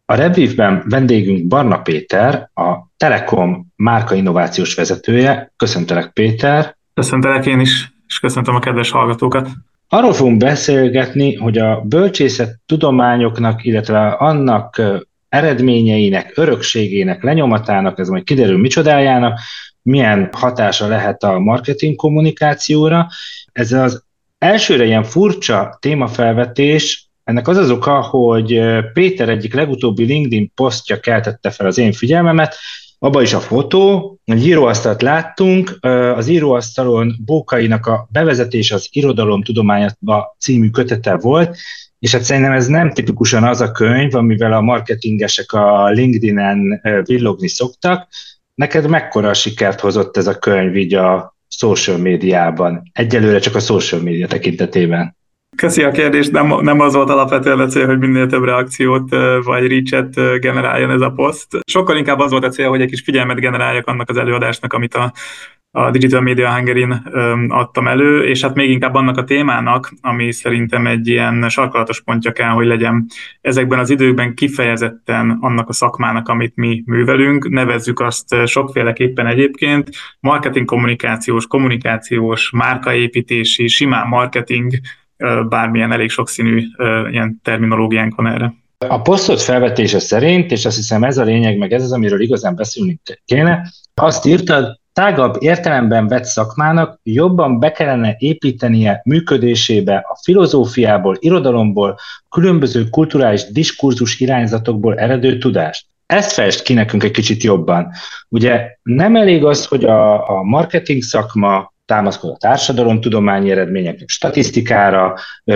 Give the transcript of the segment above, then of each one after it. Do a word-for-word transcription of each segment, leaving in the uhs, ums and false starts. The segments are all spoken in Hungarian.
A Rebvívben vendégünk Barna Péter, a Telekom márka innovációs vezetője. Köszöntelek, Péter! Köszöntelek én is, és köszöntöm a kedves hallgatókat. Arról fogunk beszélgetni, hogy a bölcsészet tudományoknak, illetve annak eredményeinek, örökségének, lenyomatának, ez majd kiderül micsodájának, milyen hatása lehet a marketing kommunikációra. Ez az elsőre ilyen furcsa témafelvetés. Ennek az az oka, hogy Péter egyik legutóbbi LinkedIn posztja keltette fel az én figyelmemet, abba is a fotó, egy íróasztalt láttunk, az íróasztalon Bókainak a Bevezetés az irodalom tudományába című kötete volt, és hát szerintem ez nem tipikusan az a könyv, amivel a marketingesek a LinkedIn-en villogni szoktak. Neked mekkora sikert hozott ez a könyv így a social médiában? Egyelőre csak a social média tekintetében. Köszi a kérdést, nem, nem az volt alapvetően a cél, hogy minél több reakciót vagy reach-et generáljon ez a poszt. Sokkal inkább az volt a cél, hogy egy kis figyelmet generáljak annak az előadásnak, amit a, a Digital Media Hungary-n adtam elő, és hát még inkább annak a témának, ami szerintem egy ilyen sarkalatos pontja kell, hogy legyen ezekben az időkben kifejezetten annak a szakmának, amit mi művelünk. Nevezzük azt sokféleképpen egyébként, marketing kommunikációs, kommunikációs, márkaépítési, simán marketing, bármilyen elég sokszínű ilyen terminológiánk van erre. A posztot felvetése szerint, és azt hiszem ez a lényeg, meg ez az, amiről igazán beszélni kéne, azt írtad, tágabb értelemben vett szakmának jobban be kellene építenie működésébe a filozófiából, irodalomból, különböző kulturális diskurzus irányzatokból eredő tudást. Ezt fejtsd ki nekünk egy kicsit jobban. Ugye nem elég az, hogy a, a marketing szakma támaszkod a társadalomtudományi eredményeknek, statisztikára,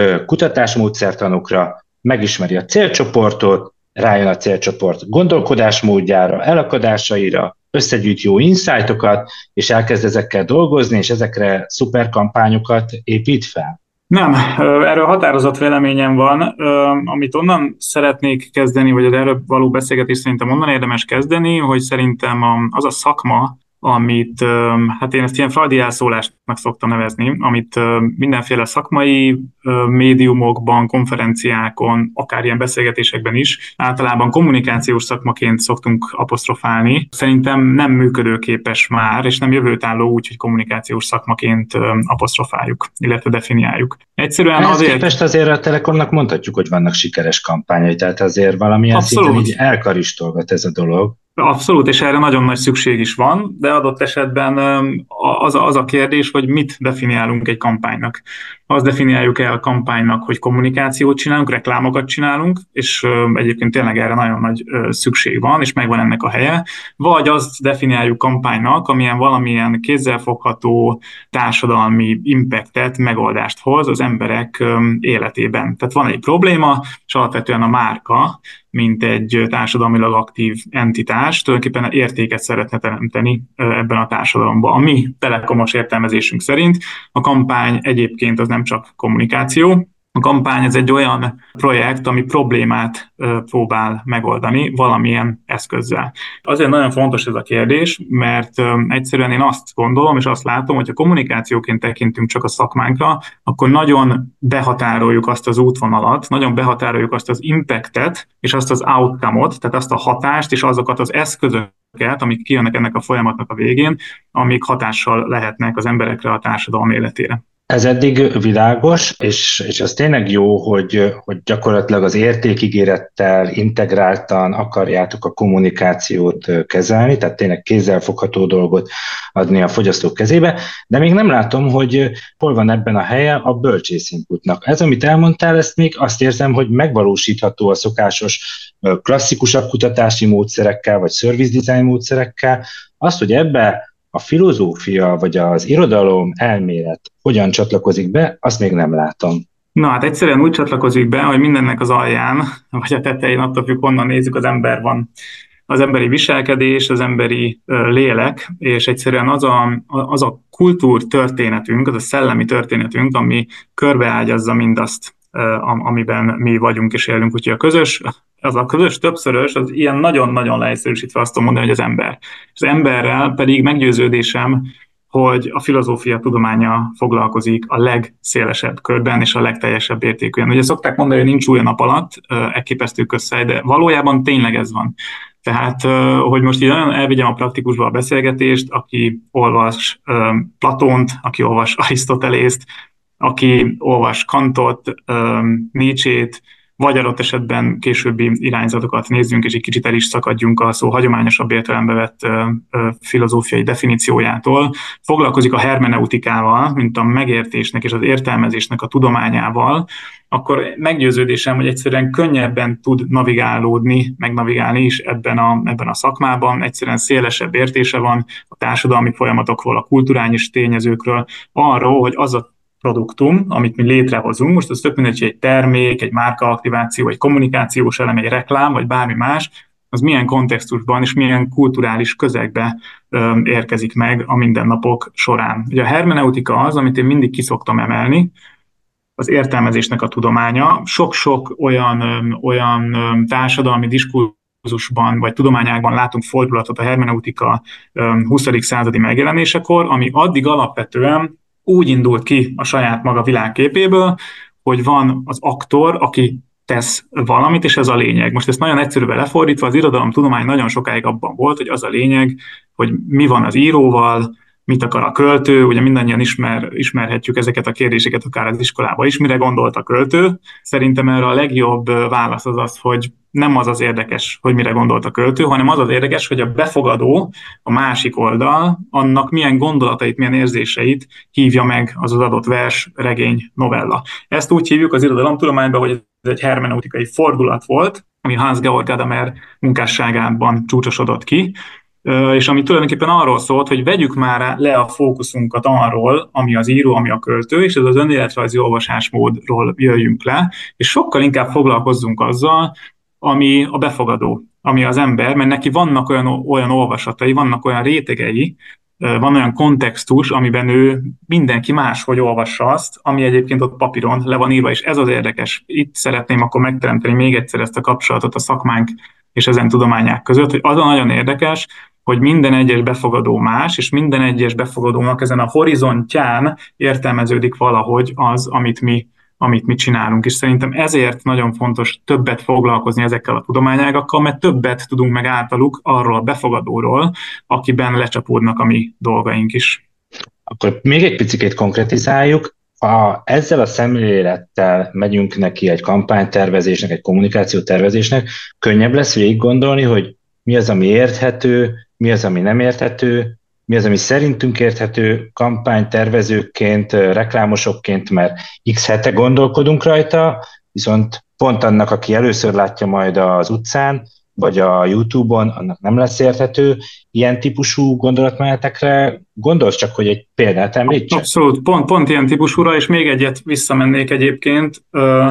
kutatásmódszertanokra, megismeri a célcsoportot, rájön a célcsoport gondolkodásmódjára, elakadásaira, összegyűjt jó insightokat, és elkezd ezekkel dolgozni, és ezekre szuperkampányokat épít fel. Nem, erről határozott véleményem van, amit onnan szeretnék kezdeni, vagy az erről való beszélgetés szerintem onnan érdemes kezdeni, hogy szerintem az a szakma, amit, hát én ezt ilyen freudi elszólásnak szoktam nevezni, amit mindenféle szakmai médiumokban, konferenciákon, akár ilyen beszélgetésekben is, általában kommunikációs szakmaként szoktunk apostrofálni. Szerintem nem működőképes már, és nem jövőtálló úgy, hogy kommunikációs szakmaként apostrofáljuk, illetve definiáljuk. Egyszerűen Ehhez azért... képest azért a Telekomnak mondhatjuk, hogy vannak sikeres kampányai, tehát azért valamilyen Abszolút. szinten így elkaristolgat ez a dolog. Abszolút, és erre nagyon nagy szükség is van, de adott esetben az a, az a kérdés, hogy mit definiálunk egy kampánynak. Azt definiáljuk el a kampánynak, hogy kommunikációt csinálunk, reklámokat csinálunk, és egyébként tényleg erre nagyon nagy szükség van, és megvan ennek a helye, vagy azt definiáljuk kampánynak, amilyen valamilyen kézzelfogható társadalmi impactet, megoldást hoz az emberek életében. Tehát van egy probléma, és alapvetően a márka, mint egy társadalmilag aktív entitás, tulajdonképpen értéket szeretne teremteni ebben a társadalomban. A mi telekomos értelmezésünk szerint a kampány egyébként az nem csak kommunikáció, a kampány ez egy olyan projekt, ami problémát próbál megoldani valamilyen eszközzel. Azért nagyon fontos ez a kérdés, mert egyszerűen én azt gondolom, és azt látom, hogy ha kommunikációként tekintünk csak a szakmánkra, akkor nagyon behatároljuk azt az útvonalat, nagyon behatároljuk azt az impactet, és azt az outcome-ot, tehát azt a hatást, és azokat az eszközöket, amik kijönnek ennek a folyamatnak a végén, amik hatással lehetnek az emberekre, a társadalom életére. Ez eddig világos, és, és az tényleg jó, hogy, hogy gyakorlatilag az értékígérettel integráltan akarjátok a kommunikációt kezelni, tehát tényleg kézzelfogható dolgot adni a fogyasztók kezébe, de még nem látom, hogy hol van ebben a helye a bölcsész inputnak. Ez, amit elmondtál, ezt még azt érzem, hogy megvalósítható a szokásos klasszikusabb kutatási módszerekkel, vagy service design módszerekkel. Azt, hogy ebbe a filozófia vagy az irodalom elmélet hogyan csatlakozik be, azt még nem látom. Na hát egyszerűen úgy csatlakozik be, hogy mindennek az alján, vagy a tetején, attól függ, honnan nézzük, az ember van. Az emberi viselkedés, az emberi lélek, és egyszerűen az a, az a kultúrtörténetünk, az a szellemi történetünk, ami körbeágyazza mindazt, amiben mi vagyunk és élünk. Úgyhogy a közös, az a közös többszörös, az ilyen nagyon-nagyon leegyszerűsítve azt tudom mondani, hogy az ember. Az emberrel pedig meggyőződésem, hogy a filozófia tudománya foglalkozik a legszélesebb körben és a legteljesebb értékűen. Ugye szokták mondani, hogy nincs új a nap alatt, elképesztő közszáj, de valójában tényleg ez van. Tehát, hogy most így nagyon elvigyem a praktikusba a beszélgetést, aki olvas Platont, aki olvas Arisztotelészt, aki olvas Kantot, Nietzsét, vagy adott esetben későbbi irányzatokat nézzünk, és egy kicsit el is szakadjunk a szó hagyományosabb értelembe vett ö, ö, filozófiai definíciójától. Foglalkozik a hermeneutikával, mint a megértésnek és az értelmezésnek a tudományával, akkor meggyőződésem, hogy egyszerűen könnyebben tud navigálódni, megnavigálni is ebben a, ebben a szakmában, egyszerűen szélesebb értése van a társadalmi folyamatokról, a kulturális tényezőkről, arról, hogy az a produktum, amit mi létrehozunk, most az tök mindegy, hogy egy termék, egy márkaaktiváció, egy kommunikációs elem, egy reklám, vagy bármi más, az milyen kontextusban és milyen kulturális közegbe ö, érkezik meg a mindennapok során. Ugye a hermeneutika az, amit én mindig ki szoktam emelni, az értelmezésnek a tudománya. Sok-sok olyan, ö, olyan ö, társadalmi diskurzusban vagy tudományágban látunk fordulatot a hermeneutika ö, huszadik századi megjelenésekor, ami addig alapvetően úgy indult ki a saját maga világképéből, hogy van az aktor, aki tesz valamit, és ez a lényeg. Most ezt nagyon egyszerűen lefordítva, az irodalomtudomány nagyon sokáig abban volt, hogy az a lényeg, hogy mi van az íróval, mit akar a költő, ugye mindannyian ismer, ismerhetjük ezeket a kérdéseket akár az iskolában is, mire gondolt a költő. Szerintem erre a legjobb válasz az az, hogy nem az az érdekes, hogy mire gondolt a költő, hanem az az érdekes, hogy a befogadó, a másik oldal, annak milyen gondolatait, milyen érzéseit hívja meg az az adott vers, regény, novella. Ezt úgy hívjuk az irodalomtudományban, hogy ez egy hermeneutikai fordulat volt, ami Hans-Georg Gadamer munkásságában csúcsosodott ki, és ami tulajdonképpen arról szólt, hogy vegyük már le a fókuszunkat arról, ami az író, ami a költő, és ez az önéletrajzi olvasásmódról jöjjünk le, és sokkal inkább foglalkozzunk azzal, ami a befogadó, ami az ember, mert neki vannak olyan, olyan olvasatai, vannak olyan rétegei, van olyan kontextus, amiben ő mindenki máshogy olvassa azt, ami egyébként ott papíron le van írva, és ez az érdekes. Itt szeretném akkor megteremteni még egyszer ezt a kapcsolatot a szakmánk és ezen tudományák között, hogy az a nagyon érdekes, hogy minden egyes befogadó más, és minden egyes befogadónak ezen a horizontján értelmeződik valahogy az, amit mi, amit mi csinálunk. És szerintem ezért nagyon fontos többet foglalkozni ezekkel a tudományágakkal, mert többet tudunk meg általuk arról a befogadóról, akiben lecsapódnak a mi dolgaink is. Akkor még egy picit konkretizáljuk. Ha ezzel a szemlélettel megyünk neki egy kampánytervezésnek, egy kommunikációtervezésnek, könnyebb lesz végig gondolni, hogy mi az, ami érthető, mi az, ami nem érthető, mi az, ami szerintünk érthető kampánytervezőként, reklámosokként, mert x hete gondolkodunk rajta, viszont pont annak, aki először látja majd az utcán, vagy a YouTube-on, annak nem lesz érthető. Ilyen típusú gondolatmenetekre gondolsz csak, hogy egy példát említsen? Abszolút, pont, pont ilyen típusúra, és még egyet visszamennék egyébként.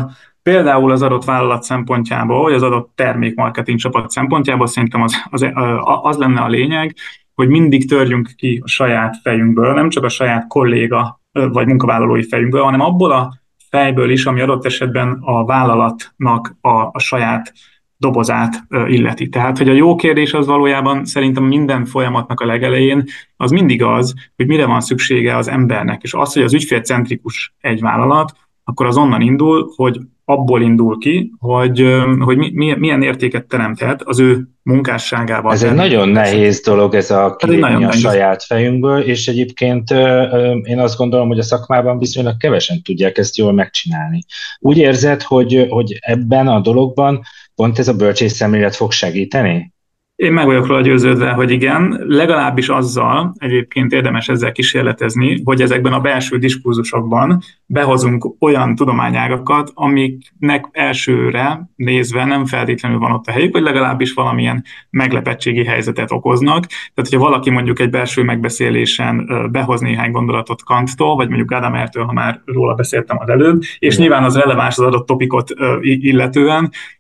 Például az adott vállalat szempontjából, vagy az adott termékmarketing csapat szempontjából szerintem az, az, az lenne a lényeg, hogy mindig törjünk ki a saját fejünkből, nem csak a saját kolléga vagy munkavállalói fejünkből, hanem abból a fejből is, ami adott esetben a vállalatnak a, a saját dobozát illeti. Tehát, hogy a jó kérdés az valójában szerintem minden folyamatnak a legelején az mindig az, hogy mire van szüksége az embernek, és az, hogy az ügyfélcentrikus egy vállalat, akkor az onnan indul, hogy abból indul ki, hogy, hogy mi, milyen értéket teremthet az ő munkásságával. Ez egy nagyon nehéz dolog, ez a kilépni a saját fejünkből, és egyébként én azt gondolom, hogy a szakmában viszonylag kevesen tudják ezt jól megcsinálni. Úgy érzed, hogy, hogy ebben a dologban pont ez a bölcsész szemlélet fog segíteni? Én meg vagyok róla győződve, hogy igen, legalábbis azzal, egyébként érdemes ezzel kísérletezni, hogy ezekben a belső diskurzusokban behozunk olyan tudományágakat, amiknek elsőre nézve nem feltétlenül van ott a helyük, vagy legalábbis valamilyen meglepettségi helyzetet okoznak. Tehát, hogyha valaki mondjuk egy belső megbeszélésen behoz néhány gondolatot Kanttól, vagy mondjuk Gadamertől, ha már róla beszéltem az előbb, és nyilván az releváns az adott topikot illetően,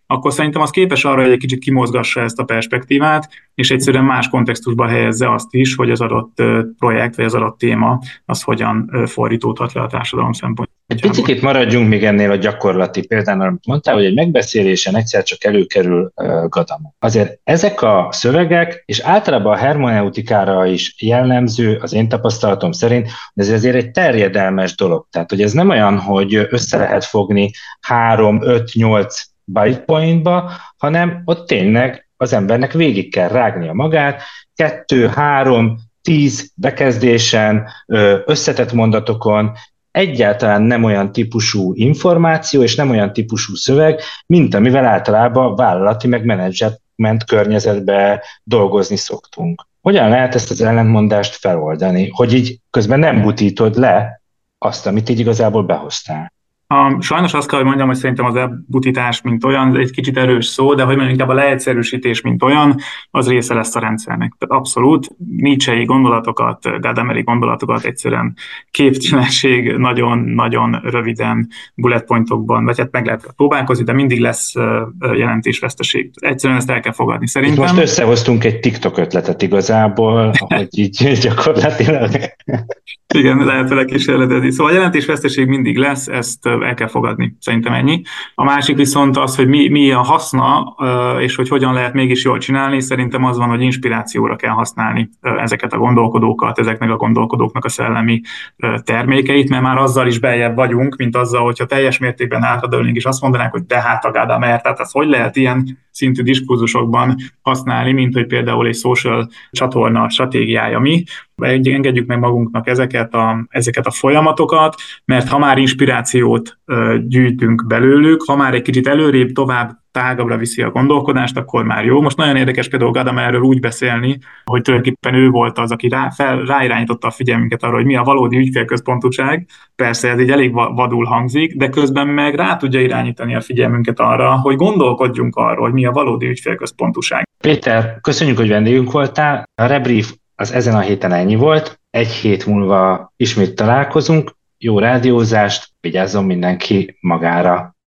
akkor szerintem az képes arra, hogy egy kicsit kimozgassa ezt a perspektívát, és egyszerűen más kontextusba helyezze azt is, hogy az adott projekt vagy az adott téma az hogyan fordítódhat le a társadalom szempontjából. Egy picit maradjunk még ennél a gyakorlati példánál, amit mondtál, hogy egy megbeszélésen egyszer csak előkerül uh, Gadamer. Azért ezek a szövegek, és általában a hermeneutikára is jellemző, az én tapasztalatom szerint, hogy ez azért egy terjedelmes dolog. Tehát, hogy ez nem olyan, hogy össze lehet fogni három, öt, nyolc bullet pointba, hanem ott tényleg az embernek végig kell rágnia magát, kettő, három, tíz bekezdésen, összetett mondatokon, egyáltalán nem olyan típusú információ, és nem olyan típusú szöveg, mint amivel általában vállalati meg menedzsment környezetbe dolgozni szoktunk. Hogyan lehet ezt az ellentmondást feloldani, hogy így közben nem butítod le azt, amit így igazából behoztál? Um, sajnos azt kell, hogy mondjam, hogy szerintem az elbutítás, mint olyan, egy kicsit erős szó, de hogy mondjam, inkább a leegyszerűsítés, mint olyan, az része lesz a rendszernek. Tehát abszolút Nietzschei gondolatokat, Gadameri gondolatokat egyszerűen képtelenség nagyon-nagyon röviden bullet pointokban, vagy hát meg lehet próbálkozni, de mindig lesz jelentésveszteség. Egyszerűen ezt el kell fogadni. Szerintem... Itt most összehoztunk egy TikTok ötletet igazából, hogy így gyakorlatilag... Igen, lehet vele kísérletezni. Szóval a jelentésveszteség mindig lesz, ezt el kell fogadni. Szerintem ennyi. A másik viszont az, hogy mi, mi a haszna, és hogy hogyan lehet mégis jól csinálni, szerintem az van, hogy inspirációra kell használni ezeket a gondolkodókat, ezeknek a gondolkodóknak a szellemi termékeit, mert már azzal is beljebb vagyunk, mint azzal, hogyha teljes mértékben hátradőlnénk, és azt mondanák, hogy de hát a Gadamer, tehát ez hogy lehet ilyen szintű diskurzusokban használni, mint hogy például egy social csatorna stratégiája mi. Engedjük meg magunknak ezeket a, ezeket a folyamatokat, mert ha már inspirációt ö, gyűjtünk belőlük, ha már egy kicsit előrébb, tovább, tágabbra viszi a gondolkodást, akkor már jó. Most nagyon érdekes például Gadamerről úgy beszélni, hogy tulajdonképpen ő volt az, aki rá, fel, ráirányította a figyelmünket arra, hogy mi a valódi ügyfélközpontúság. Persze ez így elég vadul hangzik, de közben meg rá tudja irányítani a figyelmünket arra, hogy gondolkodjunk arról, hogy mi a valódi ügyfélközpontúság. Péter, köszönjük, hogy vendégünk voltál. A Rebrief az ezen a héten ennyi volt. Egy hét múlva ismét találkozunk. Jó rádiózást, vigyázzon mindenki magára.